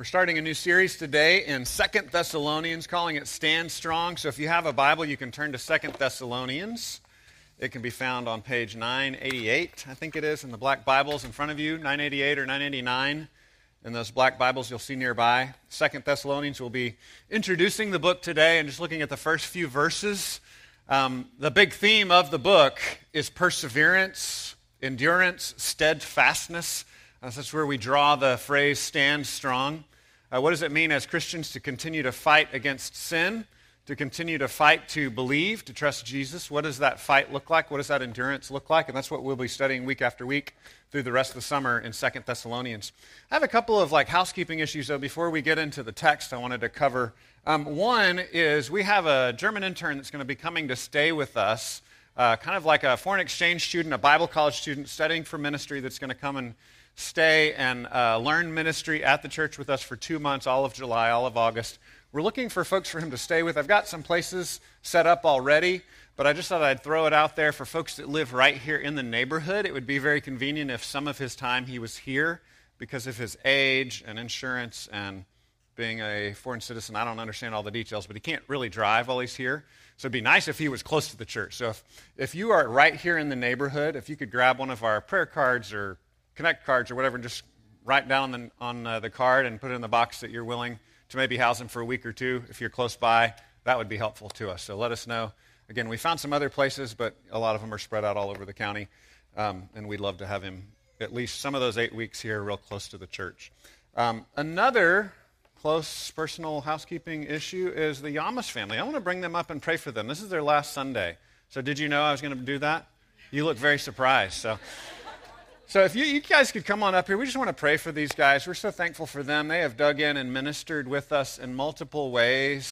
We're starting a new series today in Second Thessalonians, calling it Stand Strong. So if you have a Bible, you can turn to Second Thessalonians. It can be found on page 988, I think it is, in the black Bibles in front of you, 988 or 989. In those black Bibles you'll see nearby. Second Thessalonians, will be introducing the book today and just looking at the first few verses. The big theme of the book is perseverance, endurance, steadfastness. That's where we draw the phrase, stand strong. What does it mean as Christians to continue to fight against sin, to continue to fight to believe, to trust Jesus? What does that fight look like? What does that endurance look like? And that's what we'll be studying week after week through the rest of the summer in 2 Thessalonians. I have a couple of housekeeping issues, though, before we get into the text I wanted to cover. One is we have a German intern that's going to be coming to stay with us, kind of like a foreign exchange student, a Bible college student studying for ministry that's going to come and stay and learn ministry at the church with us for 2 months, all of July, all of August. We're looking for folks for him to stay with. I've got some places set up already, but I just thought I'd throw it out there for folks that live right here in the neighborhood. It would be very convenient if some of his time he was here because of his age and insurance and being a foreign citizen. I don't understand all the details, but he can't really drive while he's here. So it'd be nice if he was close to the church. So if you are right here in the neighborhood, if you could grab one of our prayer cards or Connect cards or whatever, and just write down on the card and put it in the box that you're willing to maybe house him for a week or two. If you're close by, that would be helpful to us. So let us know. Again, we found some other places, but a lot of them are spread out all over the county, and we'd love to have him at least some of those 8 weeks here real close to the church. Another close personal housekeeping issue is the Yamas family. I want to bring them up and pray for them. This is their last Sunday. So did you know I was going to do that? You look very surprised. So if you guys could come on up here, we just want to pray for these guys. We're so thankful for them. They have dug in and ministered with us in multiple ways.